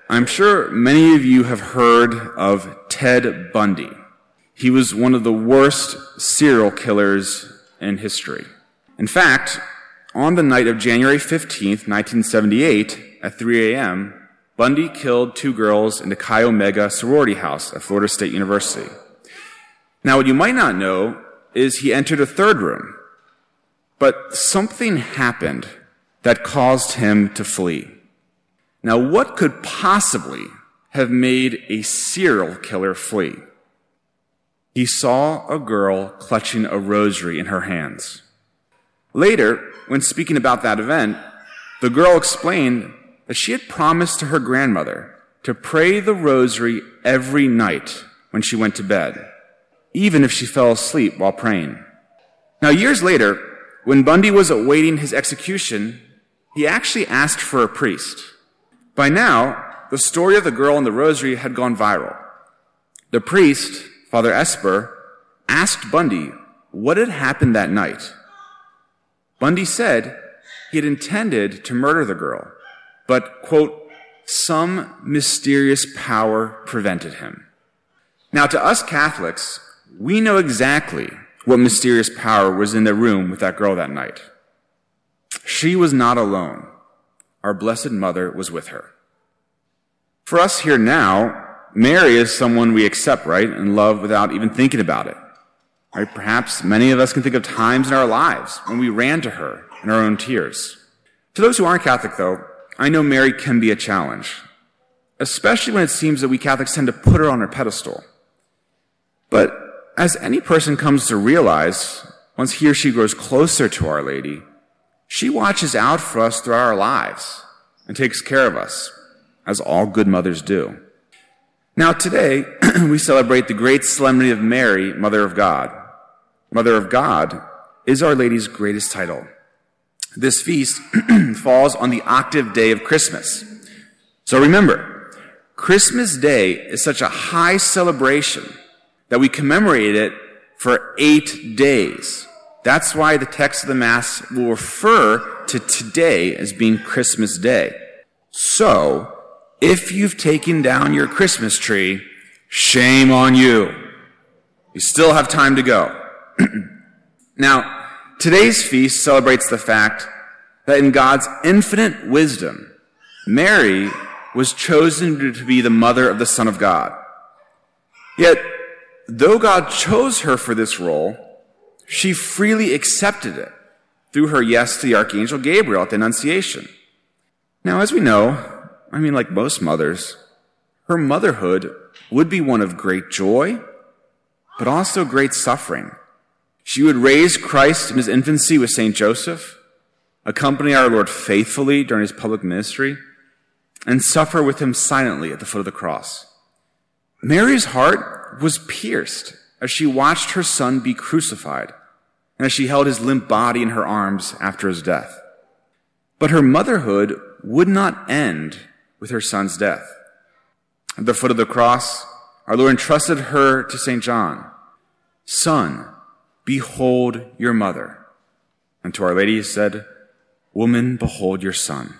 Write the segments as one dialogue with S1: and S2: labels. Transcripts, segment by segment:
S1: I'm sure many of you have heard of Ted Bundy. He was one of the worst serial killers in history. In fact, on the night of January 15th, 1978, at 3 a.m., Bundy killed 2 girls in the Chi Omega sorority house at Florida State University. Now, what you might not know is he entered a 3rd room, but something happened that caused him to flee. Now, what could possibly have made a serial killer flee? He saw a girl clutching a rosary in her hands. Later, when speaking about that event, the girl explained that she had promised to her grandmother to pray the rosary every night when she went to bed, even if she fell asleep while praying. Now, years later, when Bundy was awaiting his execution, he actually asked for a priest. By now, the story of the girl and the rosary had gone viral. The priest, Father Esper, asked Bundy what had happened that night. Bundy said he had intended to murder the girl, but, quote, some mysterious power prevented him. Now, to us Catholics, we know exactly what mysterious power was in the room with that girl that night. She was not alone. Our Blessed Mother was with her. For us here now, Mary is someone we accept, right, and love without even thinking about it. Right? Perhaps many of us can think of times in our lives when we ran to her in our own tears. To those who aren't Catholic, though, I know Mary can be a challenge, especially when it seems that we Catholics tend to put her on her pedestal. But as any person comes to realize, once he or she grows closer to Our Lady, she watches out for us throughout our lives and takes care of us, as all good mothers do. Now today, we celebrate the great solemnity of Mary, Mother of God. Mother of God is Our Lady's greatest title. This feast falls on the octave day of Christmas. So remember, Christmas Day is such a high celebration that we commemorate it for 8 days. That's why the text of the Mass will refer to today as being Christmas Day. So, if you've taken down your Christmas tree, shame on you. You still have time to go. Now, today's feast celebrates the fact that in God's infinite wisdom, Mary was chosen to be the mother of the Son of God. Yet, though God chose her for this role, she freely accepted it through her yes to the Archangel Gabriel at the Annunciation. Now, as we know, like most mothers, her motherhood would be one of great joy, but also great suffering. She would raise Christ in his infancy with St. Joseph, accompany our Lord faithfully during his public ministry, and suffer with him silently at the foot of the cross. Mary's heart was pierced as she watched her son be crucified and as she held his limp body in her arms after his death. But her motherhood would not end with her son's death. At the foot of the cross, our Lord entrusted her to St. John. Son, behold your mother. And to Our Lady he said, Woman, behold your son.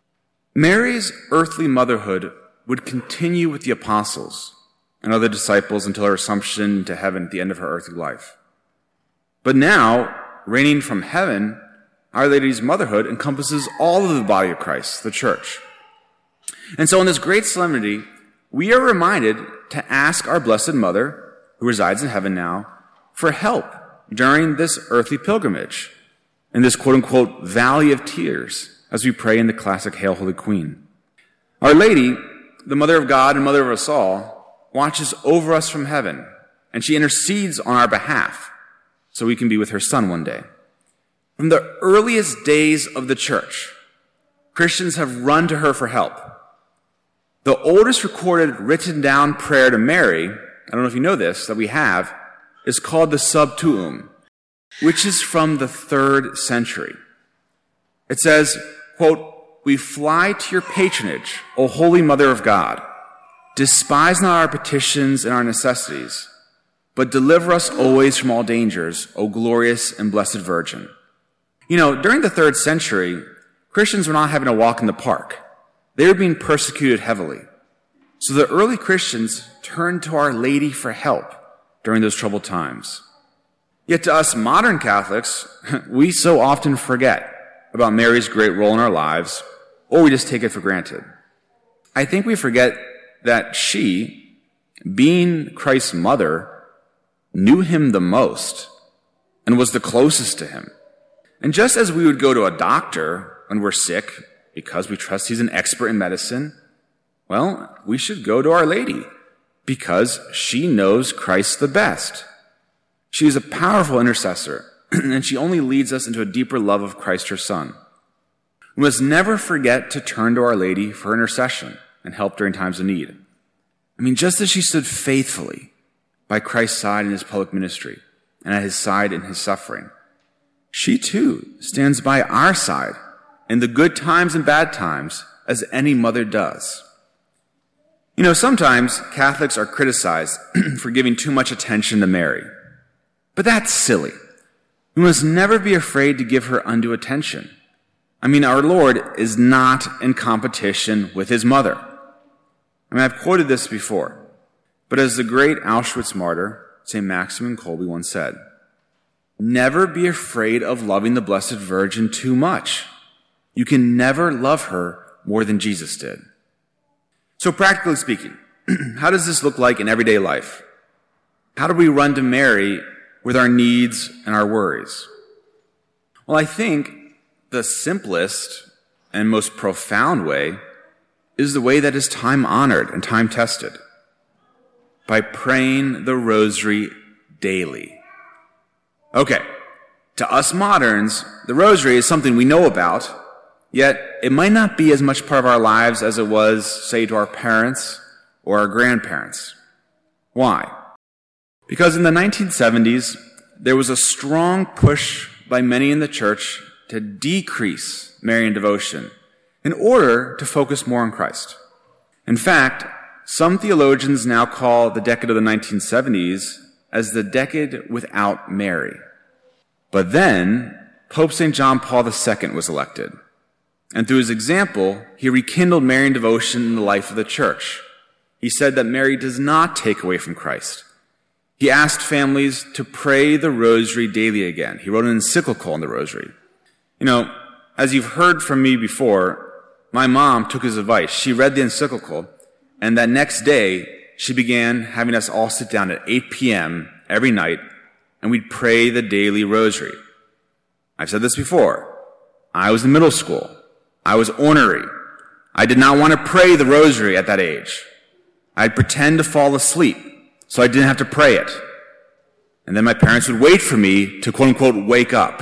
S1: Mary's earthly motherhood would continue with the apostles and other disciples until her assumption into heaven at the end of her earthly life. But now, reigning from heaven, Our Lady's motherhood encompasses all of the body of Christ, the church. And so in this great solemnity, we are reminded to ask our Blessed Mother, who resides in heaven now, for help during this earthly pilgrimage, in this quote-unquote valley of tears, as we pray in the classic Hail, Holy Queen. Our Lady, the Mother of God and Mother of us all, watches over us from heaven, and she intercedes on our behalf so we can be with her Son one day. From the earliest days of the church, Christians have run to her for help. The oldest recorded written down prayer to Mary, I don't know if you know this, that we have, is called the Sub Tuum, which is from the 3rd century. It says, quote, We fly to your patronage, O Holy Mother of God. Despise not our petitions and our necessities, but deliver us always from all dangers, O glorious and blessed Virgin. During the 3rd century, Christians were not having a walk in the park. They were being persecuted heavily. So the early Christians turned to Our Lady for help during those troubled times. Yet to us modern Catholics, we so often forget about Mary's great role in our lives, or we just take it for granted. I think we forget that she, being Christ's mother, knew him the most and was the closest to him. And just as we would go to a doctor when we're sick because we trust he's an expert in medicine, well, we should go to Our Lady because she knows Christ the best. She is a powerful intercessor, and she only leads us into a deeper love of Christ, her Son. We must never forget to turn to Our Lady for intercession and help during times of need. Just as she stood faithfully by Christ's side in his public ministry and at his side in his suffering, she too stands by our side in the good times and bad times as any mother does. Sometimes Catholics are criticized for giving too much attention to Mary. But that's silly. We must never be afraid to give her undue attention. Our Lord is not in competition with his mother. I've quoted this before, but as the great Auschwitz martyr, St. Maximin Kolbe, once said, "Never be afraid of loving the Blessed Virgin too much. You can never love her more than Jesus did." So practically speaking, how does this look like in everyday life? How do we run to Mary with our needs and our worries? Well, I think the simplest and most profound way is the way that is time-honored and time-tested, by praying the rosary daily. Okay, to us moderns, the rosary is something we know about, yet it might not be as much part of our lives as it was, say, to our parents or our grandparents. Why? Because in the 1970s, there was a strong push by many in the church to decrease Marian devotion in order to focus more on Christ. In fact, some theologians now call the decade of the 1970s as the decade without Mary. But then, Pope St. John Paul II was elected. And through his example, he rekindled Marian devotion in the life of the church. He said that Mary does not take away from Christ. He asked families to pray the rosary daily again. He wrote an encyclical on the rosary. As you've heard from me before, my mom took his advice. She read the encyclical, and that next day, she began having us all sit down at 8 p.m. every night, and we'd pray the daily rosary. I've said this before. I was in middle school. I was ornery. I did not want to pray the rosary at that age. I'd pretend to fall asleep so I didn't have to pray it. And then my parents would wait for me to quote-unquote wake up.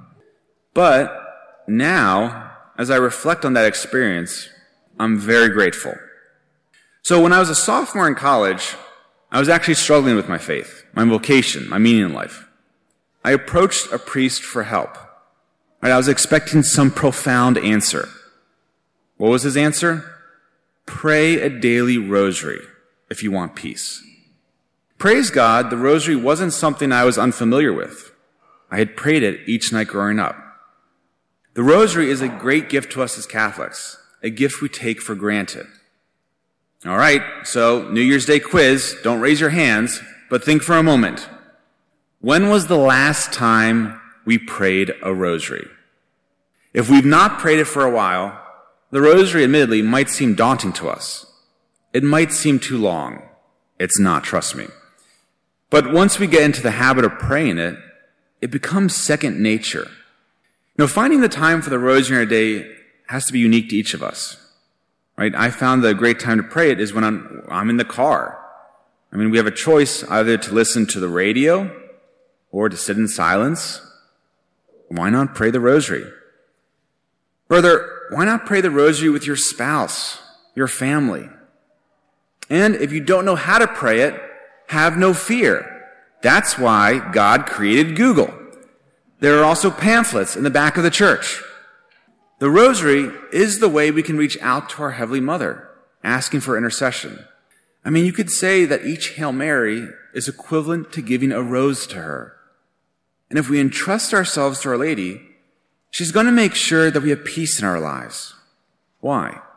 S1: But now, as I reflect on that experience, I'm very grateful. So when I was a sophomore in college, I was actually struggling with my faith, my vocation, my meaning in life. I approached a priest for help. I was expecting some profound answer. What was his answer? Pray a daily rosary if you want peace. Praise God, the rosary wasn't something I was unfamiliar with. I had prayed it each night growing up. The rosary is a great gift to us as Catholics, a gift we take for granted. All right, so New Year's Day quiz, don't raise your hands, but think for a moment. When was the last time we prayed a rosary? If we've not prayed it for a while, the rosary admittedly might seem daunting to us. It might seem too long. It's not, trust me. But once we get into the habit of praying it, it becomes second nature. Finding the time for the rosary in a day has to be unique to each of us. Right? I found the great time to pray it is when I'm in the car. We have a choice either to listen to the radio or to sit in silence. Why not pray the rosary? Further, why not pray the rosary with your spouse, your family? And if you don't know how to pray it, have no fear. That's why God created Google. There are also pamphlets in the back of the church. The rosary is the way we can reach out to our Heavenly Mother, asking for intercession. You could say that each Hail Mary is equivalent to giving a rose to her. And if we entrust ourselves to Our Lady, she's going to make sure that we have peace in our lives. Why?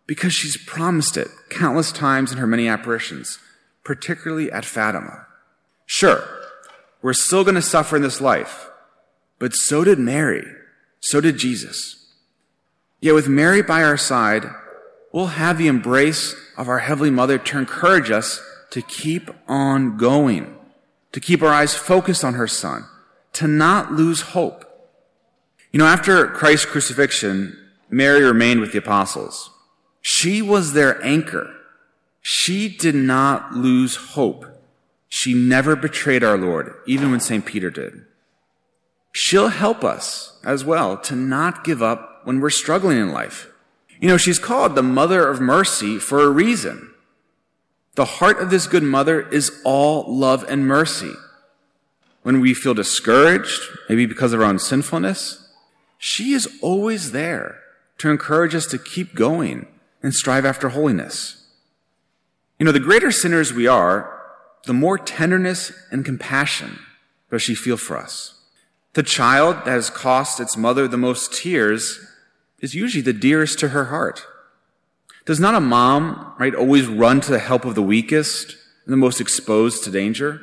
S1: because she's promised it countless times in her many apparitions, particularly at Fatima. Sure, we're still going to suffer in this life, but so did Mary, so did Jesus. Yet with Mary by our side, we'll have the embrace of our Heavenly Mother to encourage us to keep on going, to keep our eyes focused on her Son, to not lose hope. After Christ's crucifixion, Mary remained with the apostles. She was their anchor. She did not lose hope. She never betrayed our Lord, even when St. Peter did. She'll help us as well to not give up when we're struggling in life. She's called the Mother of Mercy for a reason. The heart of this good mother is all love and mercy. When we feel discouraged, maybe because of our own sinfulness, she is always there to encourage us to keep going and strive after holiness. The greater sinners we are, the more tenderness and compassion does she feel for us. The child that has cost its mother the most tears is usually the dearest to her heart. Does not a mom, always run to the help of the weakest and the most exposed to danger?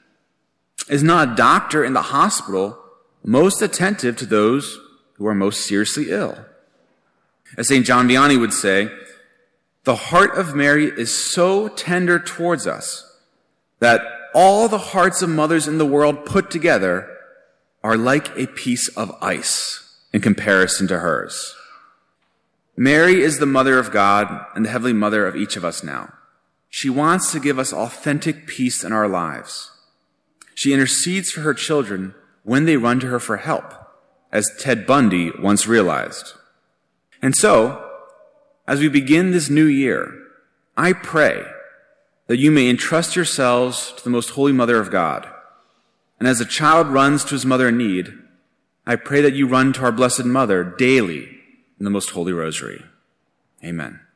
S1: Is not a doctor in the hospital most attentive to those who are most seriously ill? As St. John Vianney would say, the heart of Mary is so tender towards us that all the hearts of mothers in the world put together are like a piece of ice in comparison to hers. Mary is the Mother of God and the Heavenly Mother of each of us now. She wants to give us authentic peace in our lives. She intercedes for her children when they run to her for help, as Ted Bundy once realized. And so, as we begin this new year, I pray that you may entrust yourselves to the Most Holy Mother of God. And as a child runs to his mother in need, I pray that you run to our Blessed Mother daily in the Most Holy Rosary. Amen.